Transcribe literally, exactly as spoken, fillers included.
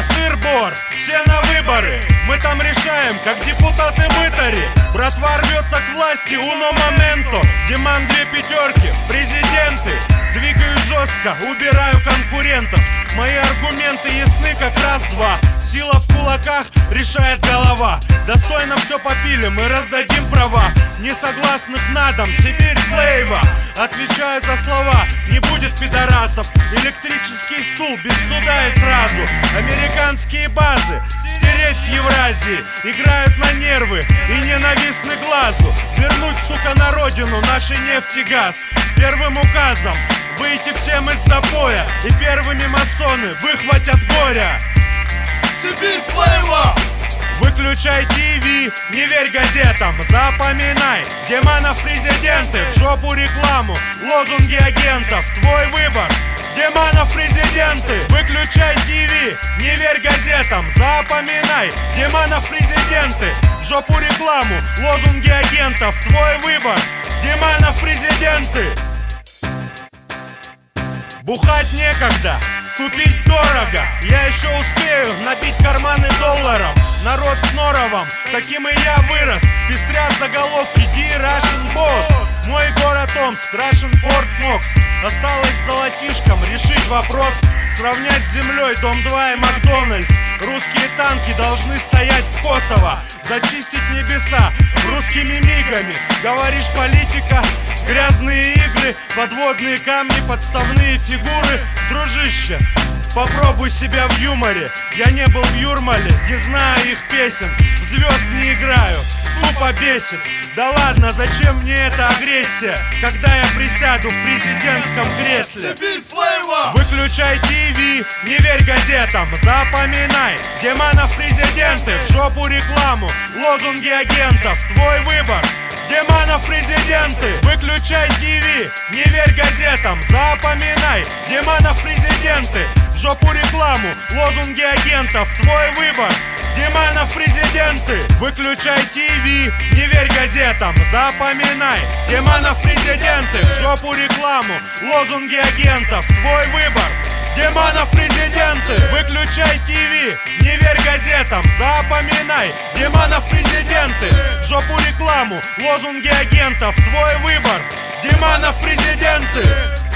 сыр-бор, все на выборы. Мы там решаем, как депутаты-мытари. Братва рвется к власти, уно моменто. Диман две пятерки в президенты. Двигаю жестко, убираю конкурентов. Мои аргументы ясны, как раз-два. Сила в кулаках, решает голова. Достойно все попили, мы раздадим права. Несогласных на дом, Сибирь Флейва. Отвечаю за слова, не будет пидорасов. Электрический стул, без суда и сразу. Американские базы, стереть с Евразии. Играют на нервы и ненавистны глазу. Вернуть, сука, на родину наши нефть и газ. Первым указом выйти всем из запоя. И первыми масоны выхватят горя. Сибирь Флейва! Выключай ТВ, не верь газетам. Запоминай, Деманов президенты. В жопу рекламу, лозунги агентов. Твой выбор, Деманов президенты. Выключай ТВ, не верь газетам. Запоминай, Деманов президенты. В жопу рекламу, лозунги агентов. Твой выбор, Деманов президенты. Бухать некогда, купить дорого. Я еще успею набить карманы долларом. Народ с норовом, таким и я вырос. Пестрят заголовки Ди Russian Boss. Мой город Омск, Russian Fort Knox. Осталось золотишком решить вопрос. Сравнять с землей Дом два и Макдональдс. Русские танки должны стоять в Косово. Зачистить небеса русскими мигами. Говоришь, политика, грязные игры, подводные камни, подставные фигуры. Дружище, попробуй себя в юморе. Я не был в Юрмале, не знаю их песен. В звезд не играю, тупо бесит. Да ладно, зачем мне эта агрессия, когда я присяду в президентском кресле? Сибирь Флейва! Выключай ТВ, не верь газетам. Запоминай, Деманов президенты. В жопу рекламу, лозунги агентов. Твой выбор, Деманов президенты. Выключай ТВ, не верь газетам. Запоминай, Деманов президенты. В жопу рекламу, лозунги агентов. Твой выбор, Деманов президенты. Выключай ТВ, не верь газетам. Запоминай, Деманов президенты. В жопу рекламу, лозунги агентов. Твой выбор, Деманов президенты. Выключай ТВ, не верь газетам. Запоминай, Деманов президенты. В жопу рекламу, лозунги агентов. Твой выбор, Деманов президенты.